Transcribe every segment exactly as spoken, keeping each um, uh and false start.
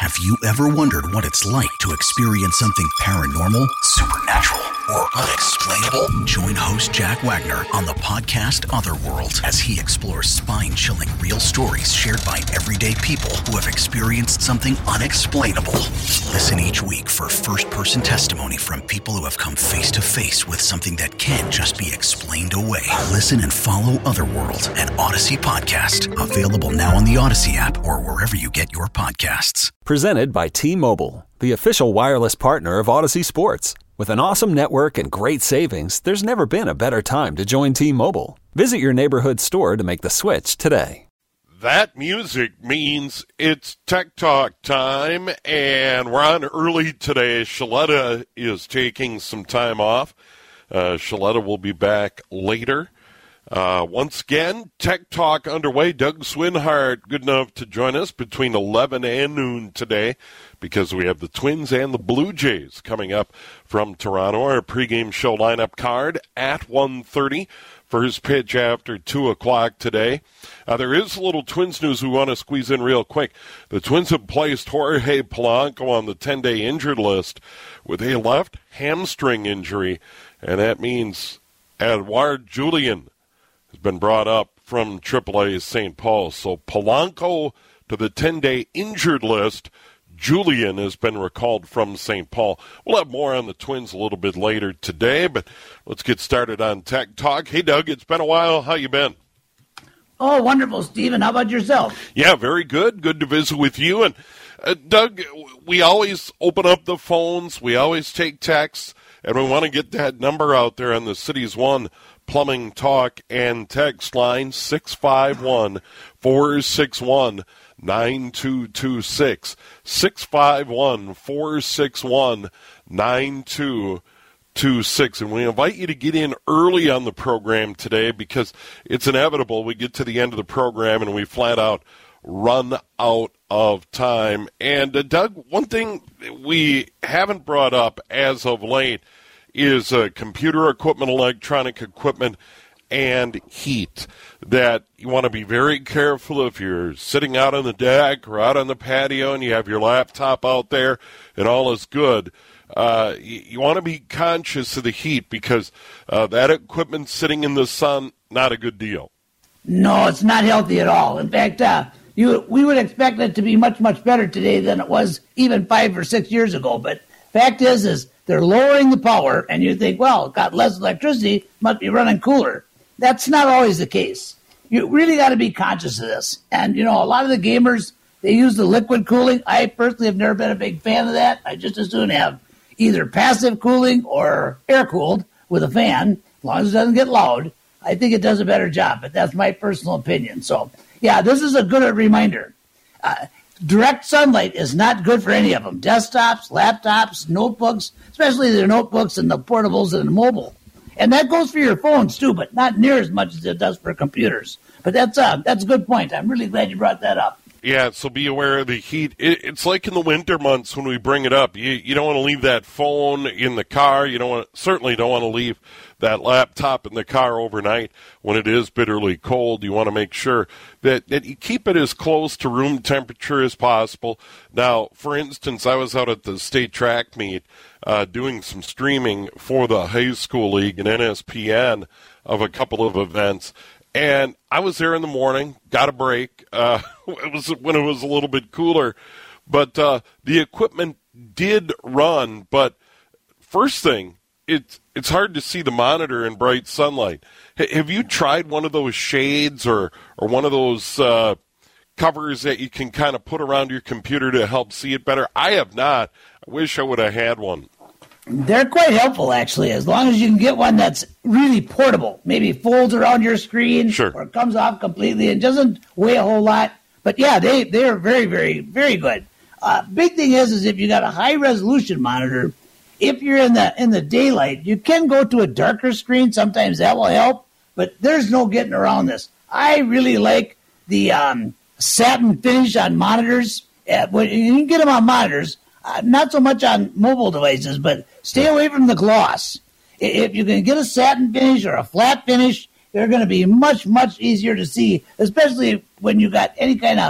Have you ever wondered what it's like to experience something paranormal, supernatural, or unexplainable? Join host Jack Wagner on the podcast Otherworld as he explores spine-chilling real stories shared by everyday people who have experienced something unexplainable. Listen each week for first-person testimony from people who have come face-to-face with something that can't just be explained away. Listen and follow Otherworld, an Odyssey podcast. Available now on the Odyssey app or wherever you get your podcasts. Presented by T-Mobile, the official wireless partner of Odyssey Sports. With an awesome network and great savings, there's never been a better time to join T-Mobile. Visit your neighborhood store to make the switch today. That music means it's Tech Talk time, and we're on early today. Shaletta is taking some time off. Uh, Shaletta will be back later. Uh, once again, Tech Talk underway. Doug Swinhart, good enough to join us between eleven and noon today because we have the Twins and the Blue Jays coming up from Toronto. Our pregame show lineup card at one thirty. First pitch after two o'clock today. Uh, there is a little Twins news we want to squeeze in real quick. The Twins have placed Jorge Polanco on the ten-day injured list with a left hamstring injury, and that means Edouard Julien has been brought up from triple A Saint Paul. So Polanco to the ten-day injured list. Julien has been recalled from Saint Paul. We'll have more on the Twins a little bit later today, but let's get started on Tech Talk. Hey, Doug, it's been a while. How you been? Oh, wonderful, Stephen. How about yourself? Yeah, very good. Good to visit with you. And, uh, Doug, we always open up the phones. We always take texts, and we want to get that number out there on the Cities One Plumbing Talk and Text line, six five one, four six one, nine two two six, six five one, four six one, nine two two six. And we invite you to get in early on the program today because it's inevitable we get to the end of the program and we flat out run out of time. And, uh, Doug, one thing we haven't brought up as of late is uh, computer equipment, electronic equipment, and heat. That you want to be very careful if you're sitting out on the deck or out on the patio and you have your laptop out there and all is good. Uh, you, you want to be conscious of the heat because uh, that equipment sitting in the sun, not a good deal. No, it's not healthy at all. In fact, uh, you we would expect it to be much, much better today than it was even five or six years ago. But fact is, is they're lowering the power, and you think, well, it got less electricity, must be running cooler. That's not always the case. You really got to be conscious of this. And, you know, a lot of the gamers, they use the liquid cooling. I personally have never been a big fan of that. I just as soon have either passive cooling or air-cooled with a fan, as long as it doesn't get loud. I think it does a better job, but that's my personal opinion. So, yeah, this is a good reminder. Uh, direct sunlight is not good for any of them. Desktops, laptops, notebooks, especially the notebooks and the portables and the mobile. And that goes for your phones, too, but not near as much as it does for computers. But that's, uh, that's a good point. I'm really glad you brought that up. Yeah, so be aware of the heat. It, it's like in the winter months when we bring it up. You, you don't want to leave that phone in the car. You don't want, certainly don't want to leave that laptop in the car overnight when it is bitterly cold. You want to make sure that, that you keep it as close to room temperature as possible. Now, for instance, I was out at the state track meet uh, doing some streaming for the high school league and N S P N of a couple of events. And I was there in the morning, got a break. Uh, it was when it was a little bit cooler. But uh, the equipment did run. But first thing, it's it's hard to see the monitor in bright sunlight. H- have you tried one of those shades or, or one of those uh, covers that you can kind of put around your computer to help see it better? I have not. I wish I would have had one. They're quite helpful, actually, as long as you can get one that's really portable. Maybe folds around your screen sure. or comes off completely and doesn't weigh a whole lot. But, yeah, they, they are very, very, very good. Uh, big thing is, is if you got a high-resolution monitor, if you're in the in the daylight, you can go to a darker screen. Sometimes that will help, but there's no getting around this. I really like the um, satin finish on monitors. Uh, when you can get them on monitors, uh, not so much on mobile devices, but stay away from the gloss. If you can get a satin finish or a flat finish, they're going to be much, much easier to see, especially when you got any kind of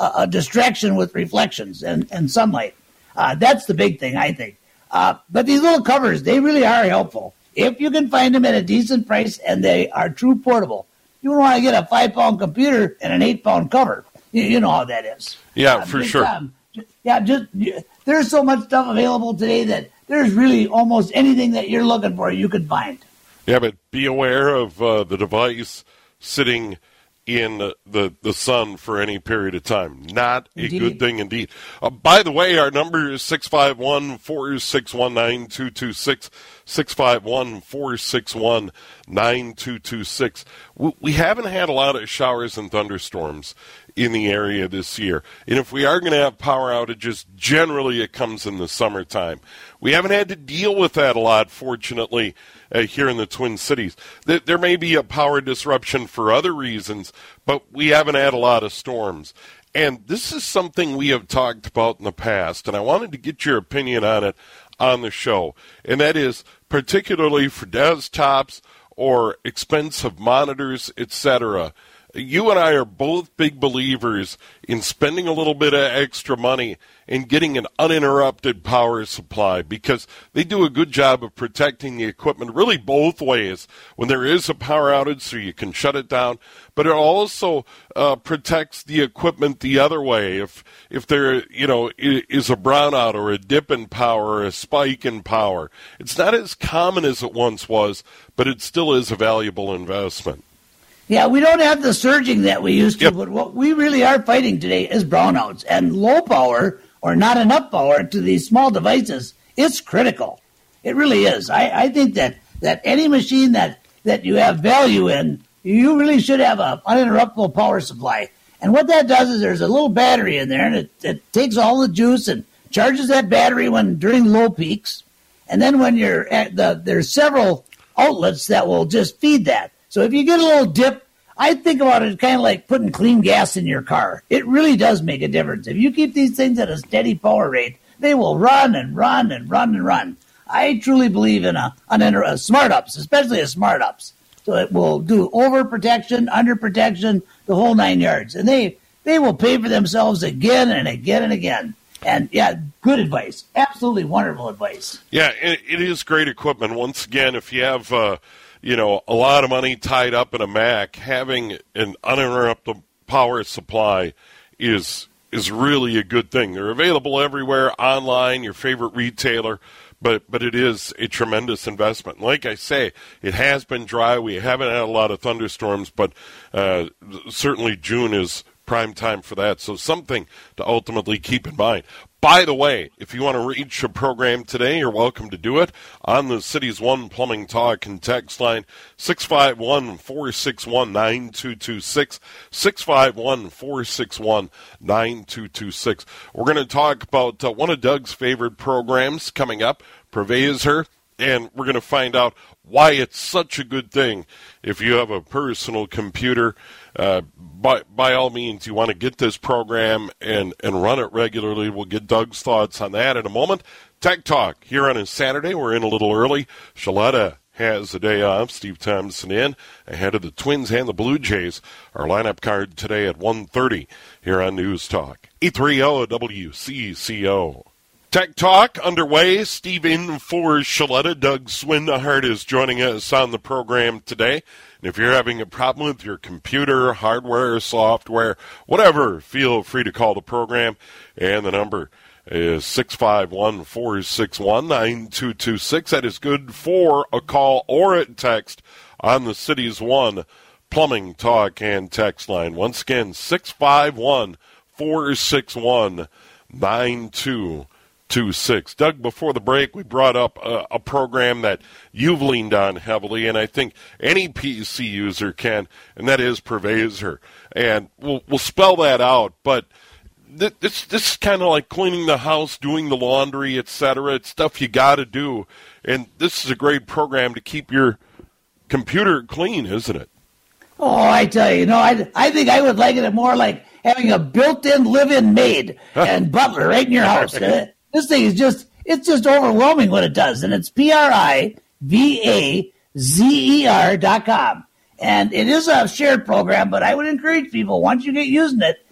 a, a distraction with reflections and, and sunlight. Uh, that's the big thing, I think. Uh, but these little covers, they really are helpful. If you can find them at a decent price and they are true portable, you don't want to get a five-pound computer and an eight-pound cover. You, you know how that is. Yeah, uh, for just, sure. Um, yeah, just there's so much stuff available today that there's really almost anything that you're looking for you could find. Yeah, but be aware of uh, the device sitting in the, the sun for any period of time. Not a Indeed. good thing indeed. Uh, by the way, our number is six five one, four six one, nine two two six, six five one, four six one, nine two two six. We, we haven't had a lot of showers and thunderstorms in the area this year. And if we are going to have power outages, generally it comes in the summertime. We haven't had to deal with that a lot, fortunately, uh, here in the Twin Cities. There, there may be a power disruption for other reasons, but we haven't had a lot of storms. And this is something we have talked about in the past, and I wanted to get your opinion on it on the show. And that is particularly for desktops or expensive monitors, et cetera. You and I are both big believers in spending a little bit of extra money and getting an uninterrupted power supply because they do a good job of protecting the equipment really both ways when there is a power outage so you can shut it down, but it also uh, protects the equipment the other way. If if there you know is a brownout or a dip in power or a spike in power, it's not as common as it once was, but it still is a valuable investment. Yeah, we don't have the surging that we used to, Yep. but what we really are fighting today is brownouts. And low power or not enough power to these small devices, it's critical. It really is. I, I think that, that any machine that, that you have value in, you really should have an uninterruptible power supply. And what that does is there's a little battery in there, and it, it takes all the juice and charges that battery when during low peaks. And then when you're at the, there's several outlets that will just feed that. So if you get a little dip, I think about it kind of like putting clean gas in your car. It really does make a difference. If you keep these things at a steady power rate, they will run and run and run and run. I truly believe in a, an, a smart ups, especially a smart ups. So it will do over protection, under protection, the whole nine yards. And they, they will pay for themselves again and again and again. And, yeah, good advice. Absolutely wonderful advice. Yeah, it, it is great equipment. Once again, if you have, uh, you know, a lot of money tied up in a Mac, having an uninterrupted power supply is is really a good thing. They're available everywhere, online, your favorite retailer, but, but it is a tremendous investment. Like I say, it has been dry. We haven't had a lot of thunderstorms, but uh, certainly June is prime time for that. So something to ultimately keep in mind. By the way, if you want to reach a program today, you're welcome to do it on the City's One Plumbing Talk and text line, six five one, four six one, nine two two six, six five one, four six one, nine two two six. We're going to talk about uh, one of Doug's favorite programs coming up, Prevazer, and we're going to find out why it's such a good thing if you have a personal computer. Uh, by by all means, you want to get this program and, and run it regularly. We'll get Doug's thoughts on that in a moment. Tech Talk here on a Saturday. We're in a little early. Shaletta has the day off. Steve Thompson in ahead of the Twins and the Blue Jays. Our lineup card today at one thirty here on News Talk. eight thirty W C C O. Tech Talk underway. Steve in for Shaletta. Doug Swinhart is joining us on the program today. And if you're having a problem with your computer, hardware, software, whatever, feel free to call the program. And the number is six five one, four six one, nine two two six. That is good for a call or a text on the City's One Plumbing Talk and text line. Once again, six five one, four six one, nine two two six. Doug, before the break, we brought up a, a program that you've leaned on heavily, and I think any P C user can, and that is Prevazer. And we'll, we'll spell that out, but th- this, this is kind of like cleaning the house, doing the laundry, et cetera. It's stuff you got to do, and this is a great program to keep your computer clean, isn't it? Oh, I tell you, you know, I, I think I would like it more like having a built-in live-in maid and butler right in your house. This thing is just, it's just overwhelming what it does. And it's P R I V A Z E R dot com. And it is a shared program, but I would encourage people, once you get using it,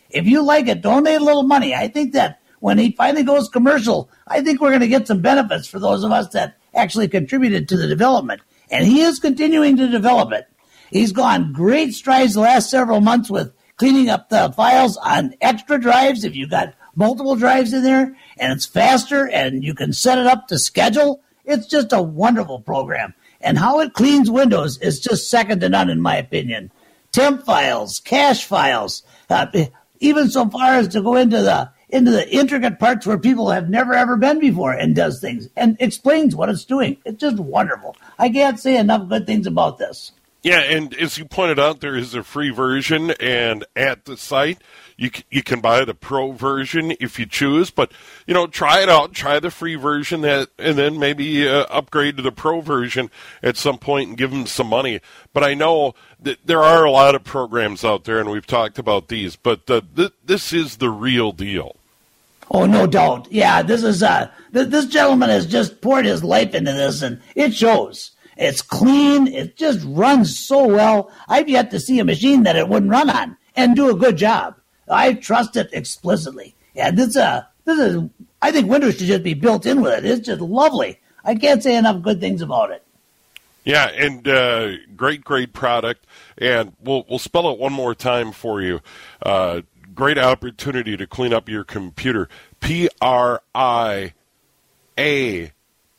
If you like it, donate a little money. I think that when he finally goes commercial, I think we're going to get some benefits for those of us that actually contributed to the development. And he is continuing to develop it. He's gone great strides the last several months with cleaning up the files on extra drives if you've got multiple drives in there, and it's faster, and you can set it up to schedule. It's just a wonderful program. And how it cleans Windows is just second to none, in my opinion. Temp files, cache files, uh, even so far as to go into the into the intricate parts where people have never, ever been before and does things and explains what it's doing. It's just wonderful. I can't say enough good things about this. Yeah, and as you pointed out, there is a free version, and at the site, you c- you can buy the pro version if you choose. But, you know, try it out, try the free version, that, and then maybe uh, upgrade to the pro version at some point and give them some money. But I know that there are a lot of programs out there, and we've talked about these, but uh, th- this is the real deal. Oh, no doubt. Yeah, this is uh, th- this gentleman has just poured his life into this, and it shows. It's clean. It just runs so well. I've yet to see a machine that it wouldn't run on and do a good job. I trust it explicitly. Yeah, this uh, this is. I think Windows should just be built in with it. It's just lovely. I can't say enough good things about it. Yeah, and uh, great, great product. And we'll we'll spell it one more time for you. Uh, great opportunity to clean up your computer. P R I A.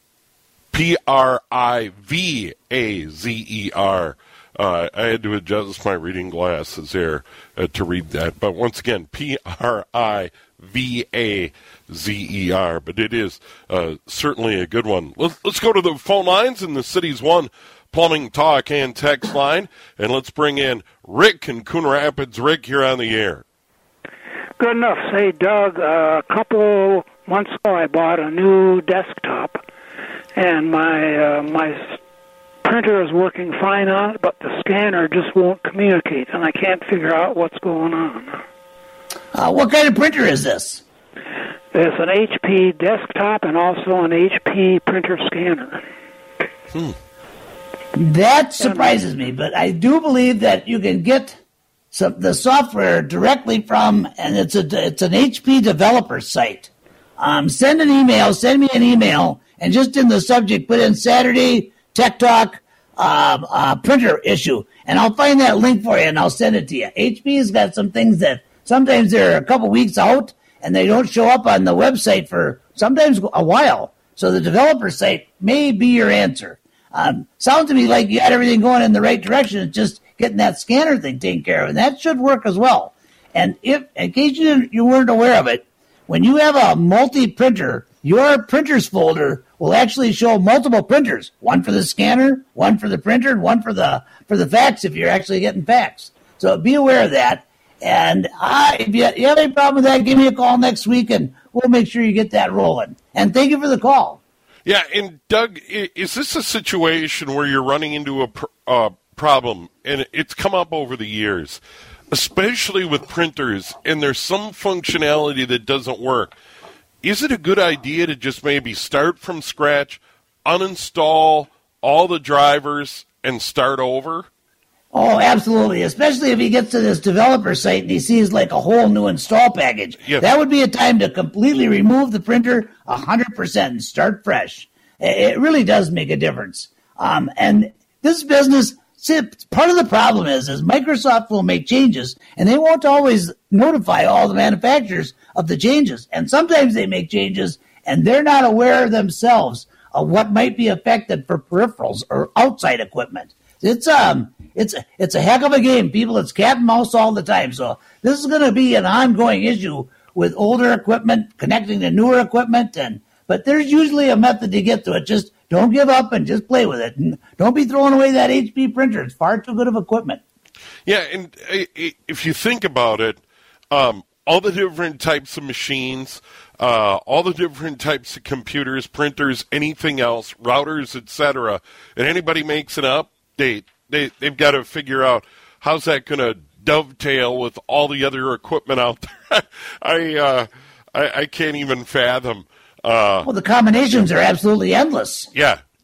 P R I V A Z E R. Uh, I had to adjust my reading glasses there uh, to read that. But once again, P R I V A Z E R. But it is uh, certainly a good one. Let's, let's go to the phone lines in the Cities One Plumbing Talk and Text line. And let's bring in Rick in Coon Rapids. Rick, you're on the air. Good enough. Say, Doug, uh, a couple months ago I bought a new desktop. And my uh, my printer is working fine on it, but the scanner just won't communicate, and I can't figure out what's going on. Uh, what kind of printer is this? There's an H P desktop and also an H P printer scanner. Hmm. That surprises me, but I do believe that you can get some, the software directly from, and it's a it's an H P developer site. Um, send an email, send me an email. And just in the subject, put in Saturday Tech Talk uh, uh, printer issue, and I'll find that link for you, and I'll send it to you. H P's got some things that sometimes they're a couple weeks out, and they don't show up on the website for sometimes a while. So the developer site may be your answer. Um, sounds to me like you got everything going in the right direction. It's just getting that scanner thing taken care of, and that should work as well. And if, in case you, didn't, you weren't aware of it, when you have a multi-printer, your printers folder will actually show multiple printers, one for the scanner, one for the printer, and one for the for the fax if you're actually getting fax. So be aware of that. And I, if you, you have any problem with that, give me a call next week, and we'll make sure you get that rolling. And thank you for the call. Yeah, and Doug, is this a situation where you're running into a pr- uh, problem, and it's come up over the years, especially with printers, and there's some functionality that doesn't work? Is it a good idea to just maybe start from scratch, uninstall all the drivers, and start over? Oh, absolutely, especially if he gets to this developer site and he sees like a whole new install package. Yes. That would be a time to completely remove the printer one hundred percent and start fresh. It really does make a difference. Um, and this business, see, part of the problem is, is Microsoft will make changes, and they won't always notify all the manufacturers of the changes. And sometimes they make changes, and they're not aware themselves of what might be affected for peripherals or outside equipment. It's um, it's it's a heck of a game, people. It's cat and mouse all the time. So this is going to be an ongoing issue with older equipment connecting to newer equipment, and but there's usually a method to get to it. Just don't give up and just play with it, and don't be throwing away that H P printer. It's far too good of equipment. Yeah, and if you think about it, um, all the different types of machines, uh, all the different types of computers, printers, anything else, routers, et cetera, and anybody makes an update, they, they've got to figure out how's that going to dovetail with all the other equipment out there. I, uh, I I can't even fathom. Uh, well, the combinations are absolutely endless. Yeah,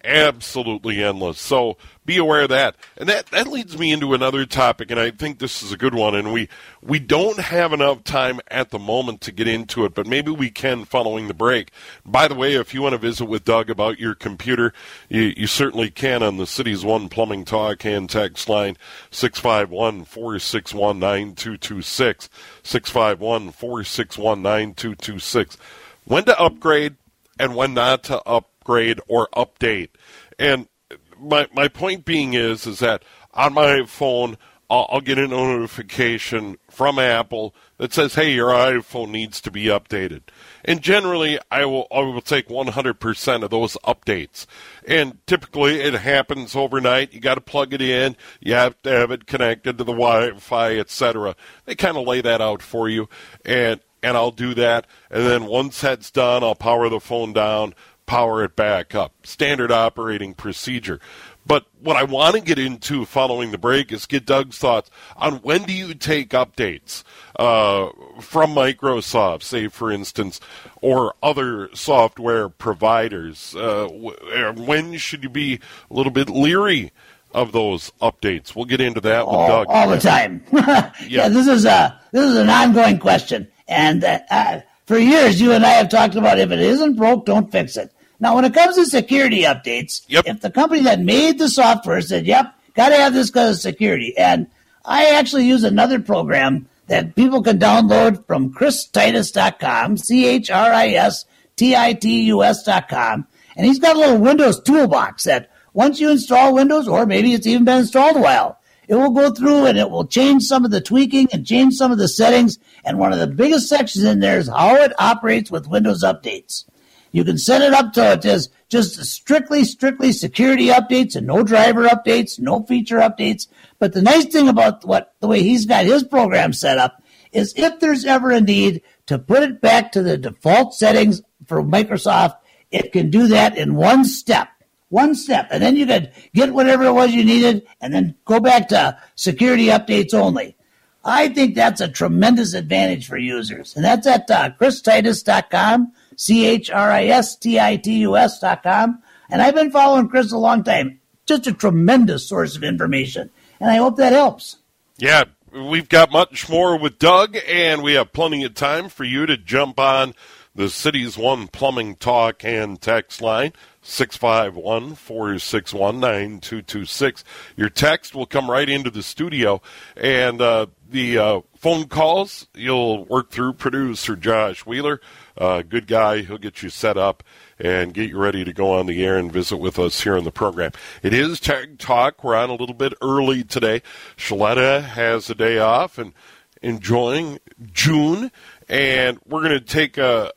absolutely endless. So be aware of that. And that, that leads me into another topic, and I think this is a good one, and we, we don't have enough time at the moment to get into it, but maybe we can following the break. By the way, if you want to visit with Doug about your computer, you, you certainly can on the Cities One Plumbing Talk and text line, six five one, four six one, nine two two six, six five one, four six one, nine two two six. When to upgrade and when not to upgrade or update. And my my point being is is that on my phone, I'll, I'll get a notification from Apple that says, hey, your iPhone needs to be updated. And generally, I will I will take one hundred percent of those updates. And typically, it happens overnight. You got to plug it in. You have to have it connected to the Wi-Fi, et cetera. They kind of lay that out for you, and and I'll do that. And then once that's done, I'll power the phone down, power it back up. Standard operating procedure. But what I want to get into following the break is get Doug's thoughts on when do you take updates uh, from Microsoft, say, for instance, or other software providers. Uh, when should you be a little bit leery of those updates? We'll get into that with all, Doug. All the time. yeah. yeah, this is a this is an ongoing question. And uh, uh, for years, you and I have talked about if it isn't broke, don't fix it. Now, when it comes to security updates, yep. if the company that made the software said, yep, got to have this because of security, and I actually use another program that people can download from chris titus dot com, C H R I S T I T U S dot com, and he's got a little Windows toolbox that once you install Windows, or maybe it's even been installed a while, it will go through and it will change some of the tweaking and change some of the settings, and one of the biggest sections in there is how it operates with Windows updates. You can set it up to it as just strictly, strictly security updates and no driver updates, no feature updates. But the nice thing about what the way he's got his program set up is if there's ever a need to put it back to the default settings for Microsoft, it can do that in one step. One step. And then you could get whatever it was you needed and then go back to security updates only. I think that's a tremendous advantage for users. And that's at uh, chris titus dot com. C H R I S T I T U S dot com. And I've been following Chris a long time. Just a tremendous source of information. And I hope that helps. Yeah, we've got much more with Doug, and we have plenty of time for you to jump on the Cities One Plumbing Talk and text line, six five one, four six one, nine two two six. Your text will come right into the studio, and uh, the uh, phone calls you'll work through producer Josh Wheeler. Uh, good guy. He'll get you set up and get you ready to go on the air and visit with us here on the program. It is Tech Talk. We're on a little bit early today. Shaletta has a day off and enjoying June, and we're going to take a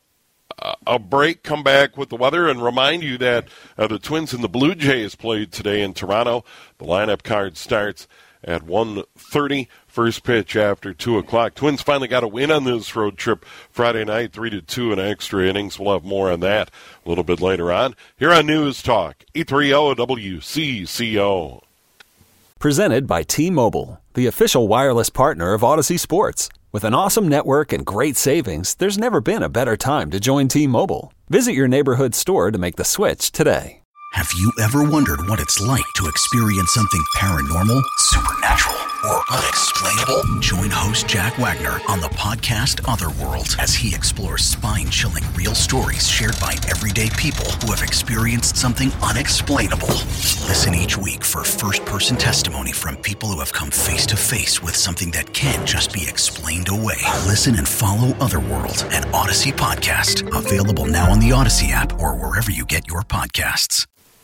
a break, come back with the weather, and remind you that uh, the Twins and the Blue Jays played today in Toronto. The lineup card starts at one thirty, first pitch after two o'clock. Twins finally got a win on this road trip Friday night, three to two in extra innings. We'll have more on that a little bit later on here on News Talk, eight thirty W C C O. Presented by T-Mobile, the official wireless partner of Odyssey Sports. With an awesome network and great savings, there's never been a better time to join T-Mobile. Visit your neighborhood store to make the switch today. Have you ever wondered what it's like to experience something paranormal, supernatural, or unexplainable? Join host Jack Wagner on the podcast Otherworld as he explores spine-chilling real stories shared by everyday people who have experienced something unexplainable. Listen each week for first-person testimony from people who have come face-to-face with something that can't just be explained away. Listen and follow Otherworld, an Odyssey podcast. Available now on the Odyssey app or wherever you get your podcasts.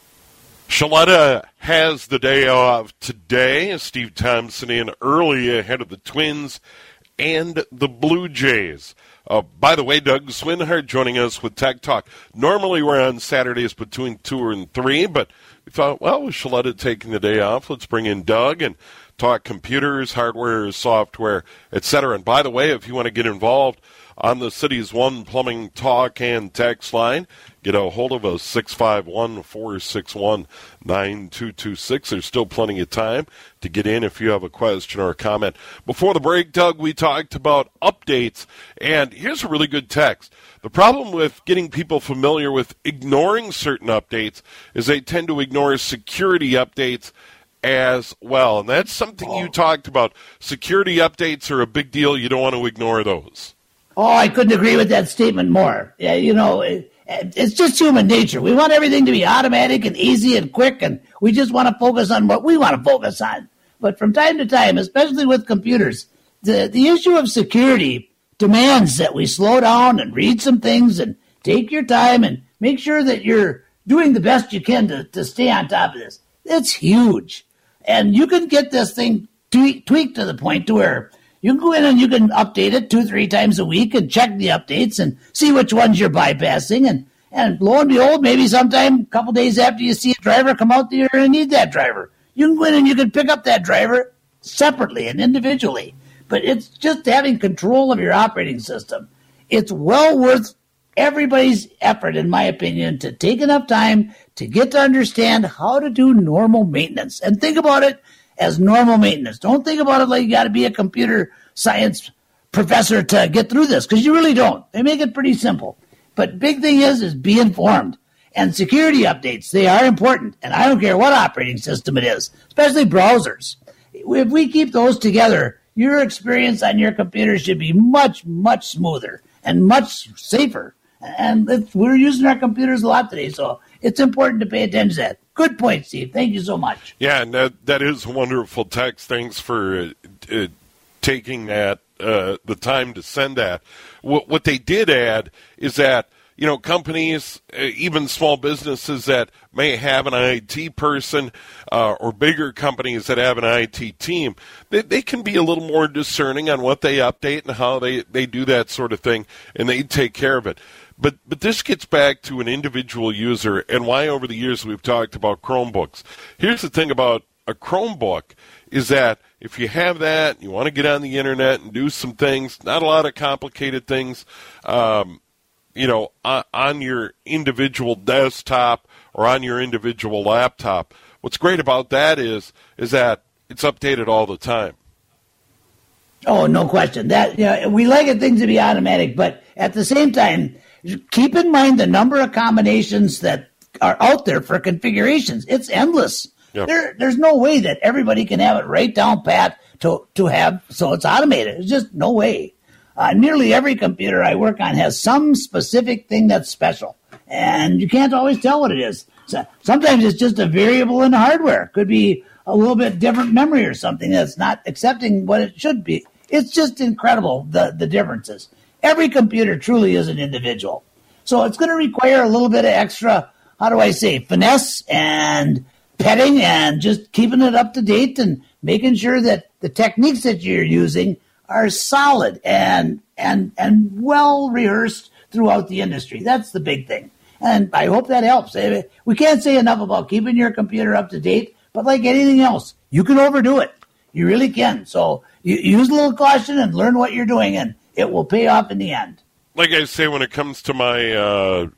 Shaletta has the day off today. Steve Thompson in early ahead of the Twins and the Blue Jays. Uh, by the way, Doug Swinhart joining us with Tech Talk. Normally we're on Saturdays between two and three, but we thought, well, with Shaletta taking the day off, let's bring in Doug and talk computers, hardware, software, et cetera. And by the way, if you want to get involved on the city's One Plumbing talk and text line. Get a hold of us, six five one, four six one, nine two two six. There's still plenty of time to get in if you have a question or a comment. Before the break, Doug, we talked about updates, and here's a really good text. The problem with getting people familiar with ignoring certain updates is they tend to ignore security updates as well, and that's something you talked about. Security updates are a big deal. You don't want to ignore those. Oh, I couldn't agree with that statement more. Yeah, you know, it, it's just human nature. We want everything to be automatic and easy and quick, and we just want to focus on what we want to focus on. But from time to time, especially with computers, the, the issue of security demands that we slow down and read some things and take your time and make sure that you're doing the best you can to, to stay on top of this. It's huge. And you can get this thing tweak, tweaked to the point to where you can go in and you can update it two, three times a week and check the updates and see which ones you're bypassing. And, and lo and behold, maybe sometime a couple days after you see a driver come out there and need that driver, you can go in and you can pick up that driver separately and individually. But it's just having control of your operating system. It's well worth everybody's effort, in my opinion, to take enough time to get to understand how to do normal maintenance. And think about it as normal maintenance. Don't think about it like you got to be a computer science professor to get through this, because you really don't. They make it pretty simple. But big thing is, is be informed. And security updates, they are important. And I don't care what operating system it is, especially browsers. If we keep those together, your experience on your computer should be much, much smoother and much safer. And we're using our computers a lot today, so it's important to pay attention to that. Good point, Steve. Thank you so much. Yeah, and that, that is a wonderful text. Thanks for uh, uh, taking that, uh, the time to send that. What, what they did add is that, you know, companies, uh, even small businesses that may have an I T person uh, or bigger companies that have an I T team, they, they can be a little more discerning on what they update and how they, they do that sort of thing, and they take care of it. But but this gets back to an individual user and why over the years we've talked about Chromebooks. Here's the thing about a Chromebook is that if you have that, you want to get on the internet and do some things, not a lot of complicated things, um, you know, on, on your individual desktop or on your individual laptop. What's great about that is is that it's updated all the time. Oh, no question. That, you know, we like it, things to be automatic, but at the same time, keep in mind the number of combinations that are out there for configurations. It's endless. Yep. There, there's no way that everybody can have it right down pat to, to have, so it's automated. There's just no way. Uh, nearly every computer I work on has some specific thing that's special, and you can't always tell what it is. So sometimes it's just a variable in the hardware. It could be a little bit different memory or something that's not accepting what it should be. It's just incredible, the, the differences. Every computer truly is an individual. So it's going to require a little bit of extra, how do I say, finesse and petting and just keeping it up to date and making sure that the techniques that you're using are solid and and and well rehearsed throughout the industry. That's the big thing. And I hope that helps. We can't say enough about keeping your computer up to date, but like anything else, you can overdo it. You really can. So you use a little caution and learn what you're doing, and it will pay off in the end. Like I say, when it comes to my uh,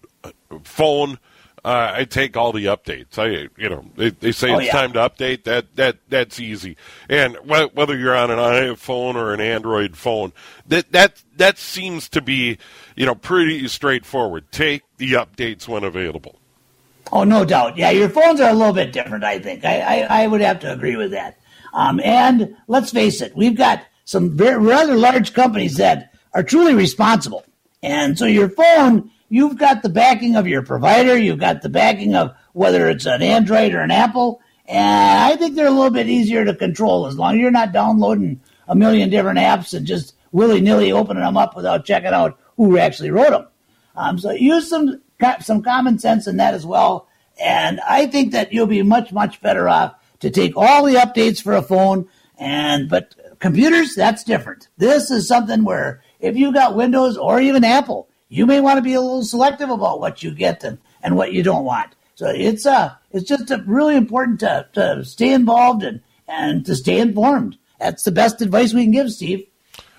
phone, uh, I take all the updates. I, you know, they, they say oh, it's yeah. time to update. That that that's easy. And wh- whether you're on an iPhone or an Android phone, that that that seems to be, you know, pretty straightforward. Take the updates when available. Oh, no doubt. Yeah, your phones are a little bit different, I think. I, I, I would have to agree with that. Um, and let's face it, we've got some very, rather large companies that are truly responsible. And so your phone, you've got the backing of your provider. You've got the backing of whether it's an Android or an Apple. And I think they're a little bit easier to control as long as you're not downloading a million different apps and just willy-nilly opening them up without checking out who actually wrote them. Um, so use some some common sense in that as well. And I think that you'll be much, much better off to take all the updates for a phone. And but computers, that's different. This is something where if you got Windows or even Apple, you may want to be a little selective about what you get and, and what you don't want. So it's uh it's just uh, really important to, to stay involved and, and to stay informed. That's the best advice we can give, Steve.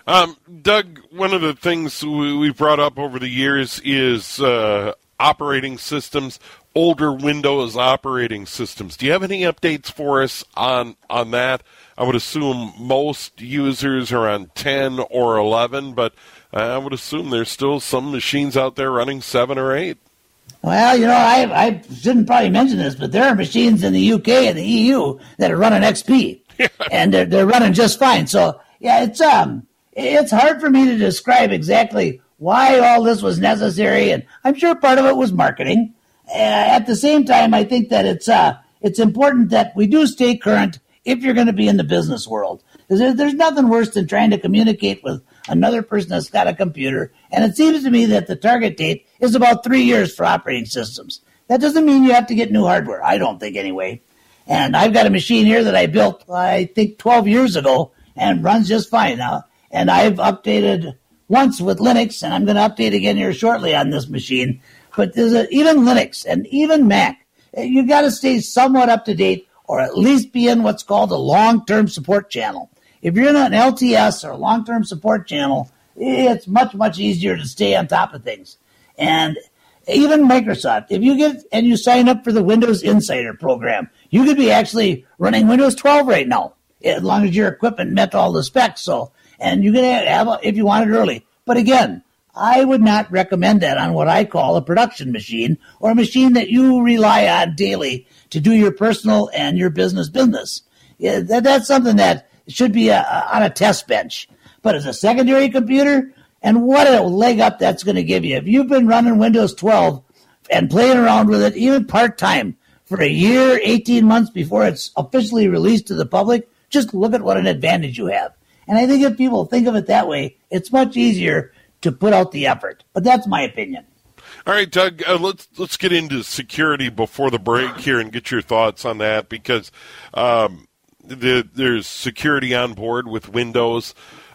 Um, Doug, one of the things we, we've brought up over the years is uh, operating systems, older Windows operating systems. Do you have any updates for us on, on that? I would assume most users are on ten or eleven, but I would assume there's still some machines out there running seven or eight. Well, you know, I, I shouldn't probably mention this, but there are machines in the U K and the E U that are running X P, and they're, they're running just fine. So, yeah, it's um, it's hard for me to describe exactly why all this was necessary, and I'm sure part of it was marketing. Uh, at the same time, I think that it's uh, it's important that we do stay current if you're going to be in the business world. There's, there's nothing worse than trying to communicate with another person that's got a computer, and it seems to me that the target date is about three years for operating systems. That doesn't mean you have to get new hardware, I don't think anyway. And I've got a machine here that I built, I think, twelve years ago, and runs just fine now. And I've updated once with Linux, and I'm going to update again here shortly on this machine. But there's a, even Linux and even Mac, you got to stay somewhat up to date, or at least be in what's called a long-term support channel. If you're in an L T S or a long-term support channel, it's much, much easier to stay on top of things. And even Microsoft, if you get and you sign up for the Windows Insider program, you could be actually running Windows twelve right now, as long as your equipment met all the specs. So, and you can have a, if you want it early. But again, I would not recommend that on what I call a production machine, or a machine that you rely on daily to do your personal and your business business. Yeah, that, that's something that should be a, a, on a test bench. But as a secondary computer, and what a leg up that's going to give you. If you've been running Windows twelve and playing around with it, even part-time, for a year, eighteen months before it's officially released to the public, just look at what an advantage you have. And I think if people think of it that way, it's much easier to put out the effort. But that's my opinion. All right, Doug, uh, let's let's get into security before the break here and get your thoughts on that, because um, the, there's security on board with Windows.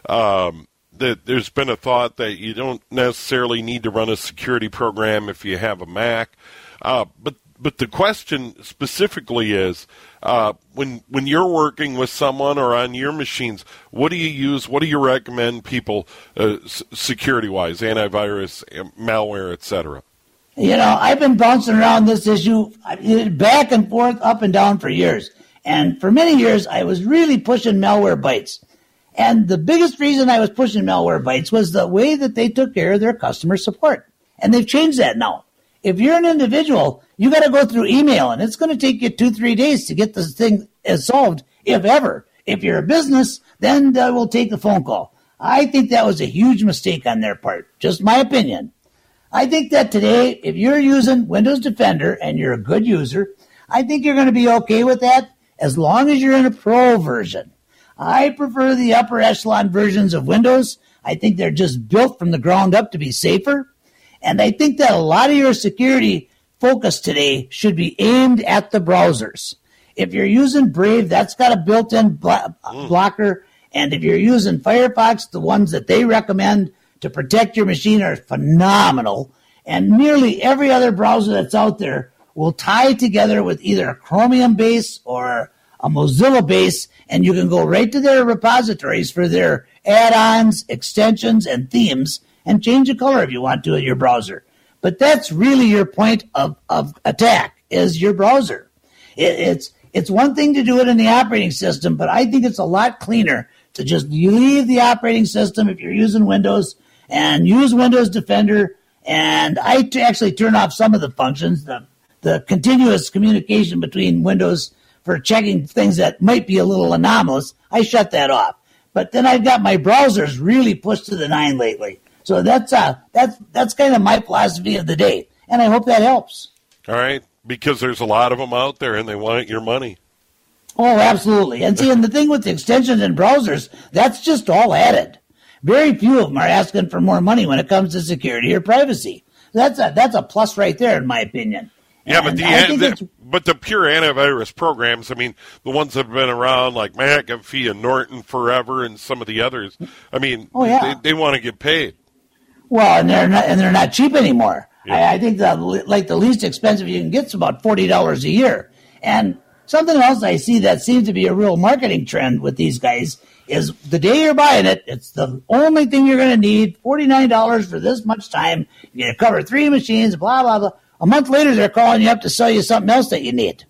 Um, that there's been a thought that you don't necessarily need to run a security program if you have a Mac. Uh, but but the question specifically is, uh, when when you're working with someone or on your machines, what do you use? What do you recommend people uh, s- security-wise, antivirus, malware, et cetera? You know, I've been bouncing around this issue back and forth, up and down for years. And for many years, I was really pushing Malwarebytes. And the biggest reason I was pushing Malwarebytes was the way that they took care of their customer support. And they've changed that now. If you're an individual, you got to go through email, and it's going to take you two, three days to get this thing solved, if ever. If you're a business, then they will take the phone call. I think that was a huge mistake on their part. Just my opinion. I think that today, if you're using Windows Defender and you're a good user, I think you're going to be okay with that as long as you're in a pro version. I prefer the upper echelon versions of Windows. I think they're just built from the ground up to be safer. And I think that a lot of your security focus today should be aimed at the browsers. If you're using Brave, that's got a built-in blo- blocker. And if you're using Firefox, the ones that they recommend to protect your machine are phenomenal. And nearly every other browser that's out there will tie together with either a Chromium base or a Mozilla base, and you can go right to their repositories for their add-ons, extensions, and themes, and change the color if you want to in your browser. But that's really your point of, of attack, is your browser. It, it's it's one thing to do it in the operating system, but I think it's a lot cleaner to just leave the operating system if you're using Windows and use Windows Defender. And I t- actually turn off some of the functions, the, the continuous communication between Windows for checking things that might be a little anomalous. I shut that off. But then I've got my browsers really pushed to the nine lately. So that's uh, that's that's kind of my philosophy of the day, and I hope that helps. All right, because there's a lot of them out there, and they want your money. Oh, absolutely. And see, and the thing with the extensions and browsers, that's just all added. Very few of them are asking for more money when it comes to security or privacy. That's a that's a plus right there, in my opinion. Yeah, but the, the but the pure antivirus programs, I mean, the ones that have been around like McAfee and Norton forever, and some of the others, I mean, oh, yeah. they, they want to get paid. Well, and they're not, and they're not cheap anymore. Yeah. I, I think the like the least expensive you can get is about forty dollars a year. And something else I see that seems to be a real marketing trend with these guys is the day you're buying it, it's the only thing you're going to need, forty-nine dollars for this much time. You're going to cover three machines, blah, blah, blah. A month later, they're calling you up to sell you something else that you need.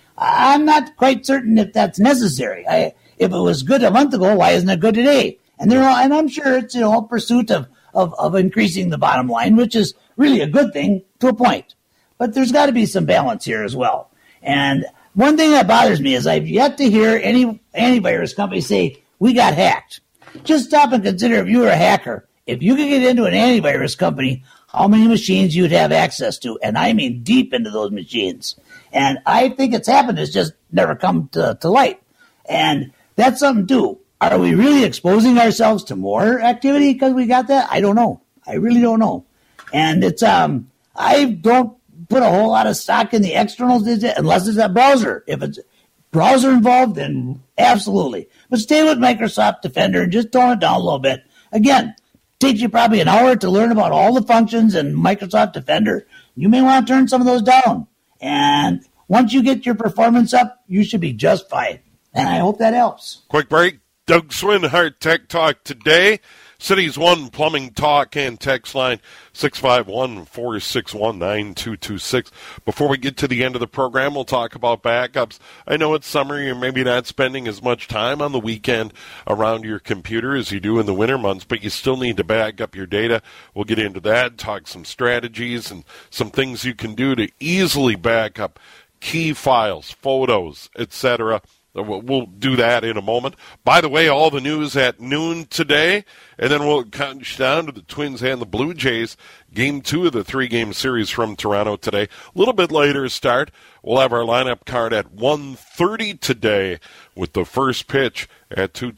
I'm not quite certain if that's necessary. I, if it was good a month ago, why isn't it good today? And they're all, and I'm sure it's, you know, a pursuit of, of, of increasing the bottom line, which is really a good thing to a point. But there's got to be some balance here as well. And one thing that bothers me is I've yet to hear any antivirus company say, we got hacked. Just stop and consider if you were a hacker. If you could get into an antivirus company, how many machines you'd have access to. And I mean deep into those machines. And I think it's happened. It's just never come to, to light. And that's something too. Are we really exposing ourselves to more activity because we got that? I don't know. I really don't know. And it's um, I don't put a whole lot of stock in the externals unless it's a browser. If it's browser involved, then absolutely. But stay with Microsoft Defender and just tone it down a little bit. Again, takes you probably an hour to learn about all the functions in Microsoft Defender. You may want to turn some of those down. And once you get your performance up, you should be just fine. And I hope that helps. Quick break. Doug Swinhart, Tech Talk today. Cities One Plumbing Talk and text line six five one, four six one, nine two two six. Before we get to the end of the program, we'll talk about backups. I know it's summer, you're maybe not spending as much time on the weekend around your computer as you do in the winter months, but you still need to back up your data. We'll get into that, talk some strategies and some things you can do to easily back up key files, photos, et cetera. We'll do that in a moment. By the way, all the news at noon today, and then we'll count down to the Twins and the Blue Jays. Game two of the three-game series from Toronto today. A little bit later start. We'll have our lineup card at one thirty today with the first pitch at two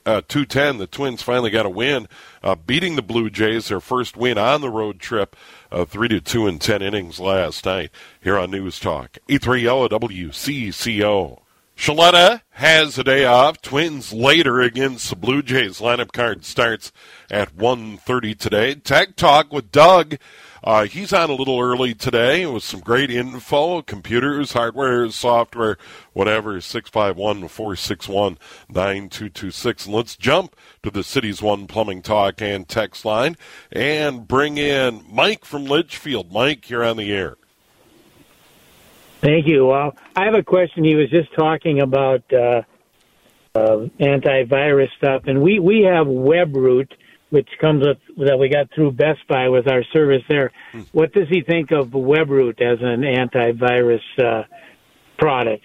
ten. The Twins finally got a win, uh, beating the Blue Jays, their first win on the road trip, uh, three to two in ten innings last night here on News Talk. eight thirty W C C O. Shaletta has a day off. Twins later against the Blue Jays. Lineup card starts at one thirty today. Tech Talk with Doug. Uh, he's on a little early today with some great info, computers, hardware, software, whatever, six five one, four six one, nine two two six. And let's jump to the Cities One Plumbing Talk and text line and bring in Mike from Litchfield. Mike, you're on the air. Thank you. Well, I have a question. He was just talking about uh, uh, antivirus stuff, and we, we have WebRoot, which comes with that we got through Best Buy with our service there. Hmm. What does he think of WebRoot as an antivirus uh, product?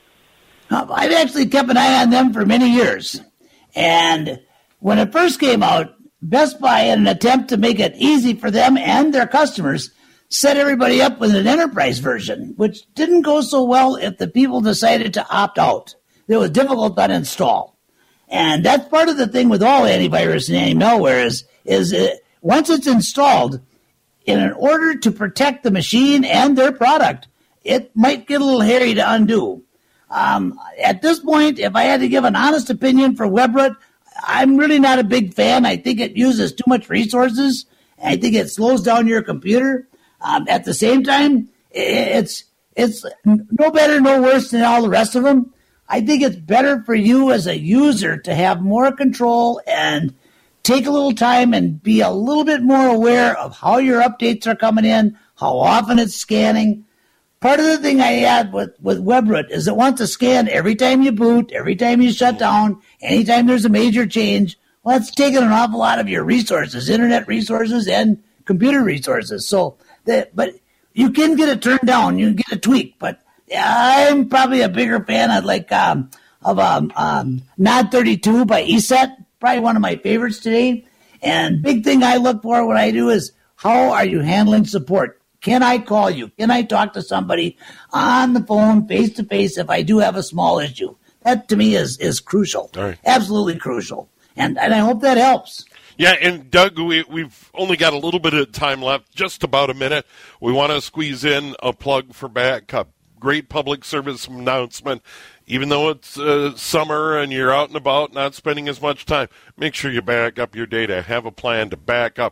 I've actually kept an eye on them for many years, and when it first came out, Best Buy, in an attempt to make it easy for them and their customers, set everybody up with an enterprise version, which didn't go so well if the people decided to opt out. It was difficult to uninstall. And that's part of the thing with all antivirus and anti-malware is, is it, once it's installed, in an order to protect the machine and their product, it might get a little hairy to undo. Um, at this point, if I had to give an honest opinion for WebRoot, I'm really not a big fan. I think it uses too much resources. I think it slows down your computer. Um, at the same time, it's it's no better, no worse than all the rest of them. I think it's better for you as a user to have more control and take a little time and be a little bit more aware of how your updates are coming in, how often it's scanning. Part of the thing I had with, with WebRoot is it wants to scan every time you boot, every time you shut down, anytime there's a major change. Well, that's taking an awful lot of your resources, internet resources and computer resources. So, that, but you can get it turned down. You can get it tweaked. But I'm probably a bigger fan of like um, of um, um, Nod thirty-two by E S E T. Probably one of my favorites today. And big thing I look for when I do is how are you handling support? Can I call you? Can I talk to somebody on the phone, face to face, if I do have a small issue? That to me is is crucial. All right. Absolutely crucial. And and I hope that helps. Yeah, and Doug, we, we've only got a little bit of time left, just about a minute. We want to squeeze in a plug for backup. Great public service announcement. Even though it's uh, summer and you're out and about, not spending as much time, make sure you back up your data. Have a plan to back up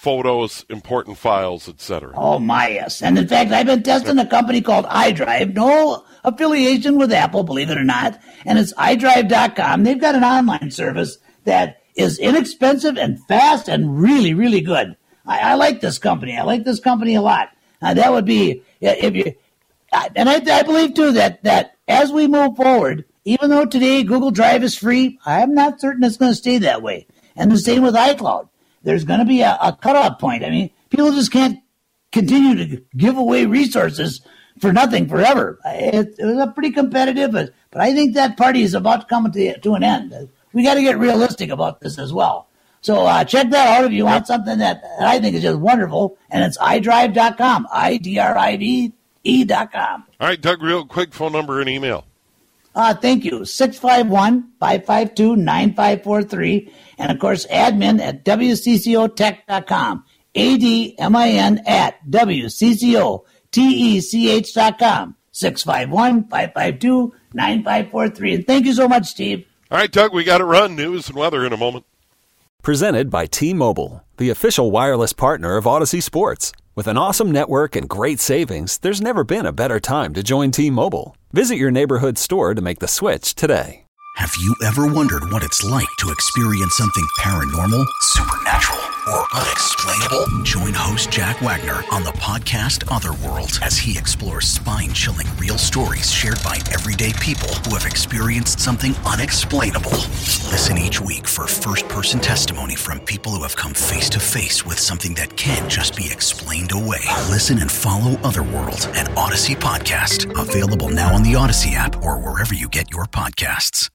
photos, important files, et cetera. Oh, my, yes. And in fact, I've been testing a company called iDrive. No affiliation with Apple, believe it or not. And it's i drive dot com. They've got an online service that is inexpensive and fast and really, really good. I, I like this company. I like this company a lot. Uh, that would be, if you, and I, I believe, too, that, that as we move forward, even though today Google Drive is free, I'm not certain it's going to stay that way. And the same with iCloud. There's going to be a, a cutoff point. I mean, people just can't continue to give away resources for nothing forever. It, it was a pretty competitive, but, but I think that party is about to come to, to an end. We got to get realistic about this as well. So uh, check that out if you want something that I think is just wonderful, and it's i drive dot com, I D R I V E dot com. All right, Doug, real quick, phone number and email. Uh, thank you, six five one, five five two, nine five four three, and, of course, admin at W C C O tech dot com, A D M I N at W C C O T E C H dot com, six five one, five five two, nine five four three. And thank you so much, Steve. All right, Doug, we got to run. News and weather in a moment. Presented by T-Mobile, the official wireless partner of Odyssey Sports. With an awesome network and great savings, there's never been a better time to join T-Mobile. Visit your neighborhood store to make the switch today. Have you ever wondered what it's like to experience something paranormal, supernatural, or unexplainable? Join host Jack Wagner on the podcast Otherworld as he explores spine-chilling real stories shared by everyday people who have experienced something unexplainable. Listen each week for first-person testimony from people who have come face-to-face with something that can't just be explained away. Listen and follow Otherworld, an Odyssey podcast, available now on the Odyssey app or wherever you get your podcasts.